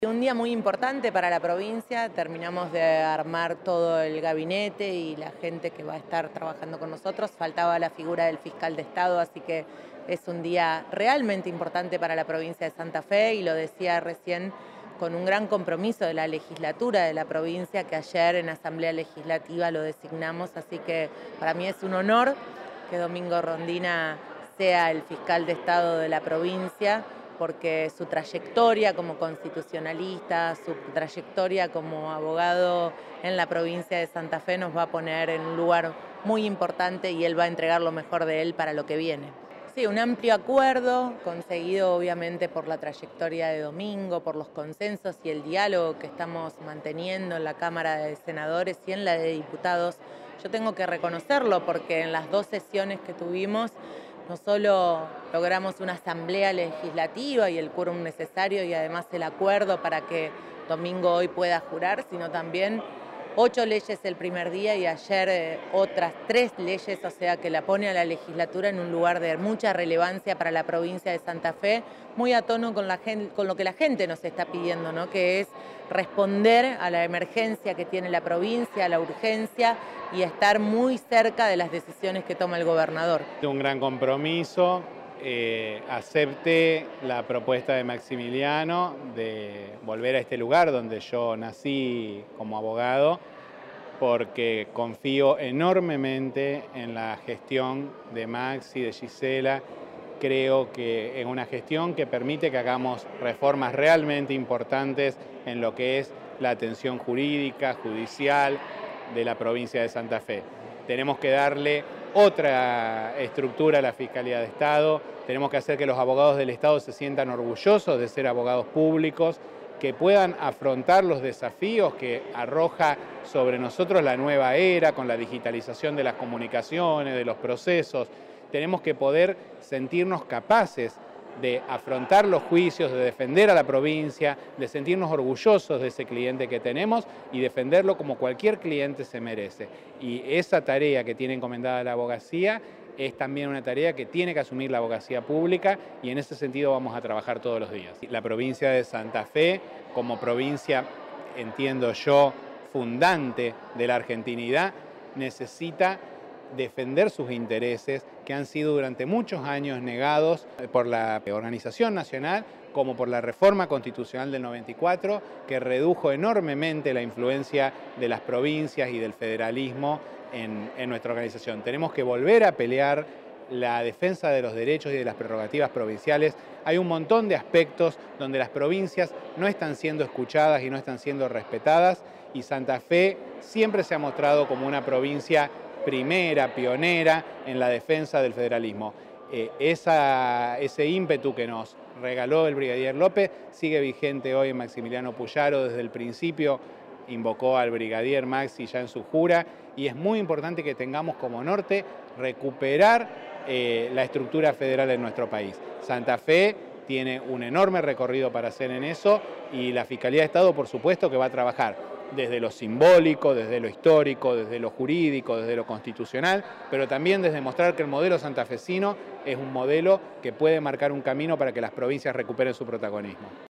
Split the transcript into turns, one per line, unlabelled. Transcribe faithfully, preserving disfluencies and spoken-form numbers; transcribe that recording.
Un día muy importante para la provincia, terminamos de armar todo el gabinete y la gente que va a estar trabajando con nosotros. Faltaba la figura del fiscal de Estado, así que es un día realmente importante para la provincia de Santa Fe y lo decía recién con un gran compromiso de la legislatura de la provincia que ayer en Asamblea Legislativa lo designamos, así que para mí es un honor que Domingo Rondina sea el fiscal de Estado de la provincia, porque su trayectoria como constitucionalista, su trayectoria como abogado en la provincia de Santa Fe nos va a poner en un lugar muy importante y él va a entregar lo mejor de él para lo que viene. Sí, un amplio acuerdo, conseguido obviamente por la trayectoria de Domingo, por los consensos y el diálogo que estamos manteniendo en la Cámara de Senadores y en la de Diputados. Yo tengo que reconocerlo porque en las dos sesiones que tuvimos no solo logramos una asamblea legislativa y el quórum necesario y además el acuerdo para que Domingo hoy pueda jurar, sino también ocho leyes el primer día y ayer eh, otras tres leyes, o sea que la pone a la legislatura en un lugar de mucha relevancia para la provincia de Santa Fe, muy a tono con, la gente, con lo que la gente nos está pidiendo, ¿no? Que es responder a la emergencia que tiene la provincia, a la urgencia y estar muy cerca de las decisiones que toma el gobernador.
Un gran compromiso. Eh, acepté la propuesta de Maximiliano de volver a este lugar donde yo nací como abogado, porque confío enormemente en la gestión de Maxi, de Gisela. Creo que es una gestión que permite que hagamos reformas realmente importantes en lo que es la atención jurídica, judicial de la provincia de Santa Fe. Tenemos que darle otra estructura a la Fiscalía de Estado, tenemos que hacer que los abogados del Estado se sientan orgullosos de ser abogados públicos, que puedan afrontar los desafíos que arroja sobre nosotros la nueva era con la digitalización de las comunicaciones, de los procesos. Tenemos que poder sentirnos capaces de afrontar los juicios, de defender a la provincia, de sentirnos orgullosos de ese cliente que tenemos y defenderlo como cualquier cliente se merece. Y esa tarea que tiene encomendada la abogacía es también una tarea que tiene que asumir la abogacía pública y en ese sentido vamos a trabajar todos los días. La provincia de Santa Fe, como provincia, entiendo yo, fundante de la argentinidad, necesita defender sus intereses que han sido durante muchos años negados por la Organización Nacional como por la reforma constitucional del noventa y cuatro, que redujo enormemente la influencia de las provincias y del federalismo en, en nuestra organización. Tenemos que volver a pelear la defensa de los derechos y de las prerrogativas provinciales. Hay un montón de aspectos donde las provincias no están siendo escuchadas y no están siendo respetadas, y Santa Fe siempre se ha mostrado como una provincia primera, pionera en la defensa del federalismo. Eh, esa, ese ímpetu que nos regaló el brigadier López sigue vigente hoy en Maximiliano Puyaro. Desde el principio invocó al brigadier Maxi ya en su jura y es muy importante que tengamos como norte recuperar eh, la estructura federal en nuestro país. Santa Fe tiene un enorme recorrido para hacer en eso y la Fiscalía de Estado, por supuesto, que va a trabajar desde lo simbólico, desde lo histórico, desde lo jurídico, desde lo constitucional, pero también desde mostrar que el modelo santafesino es un modelo que puede marcar un camino para que las provincias recuperen su protagonismo.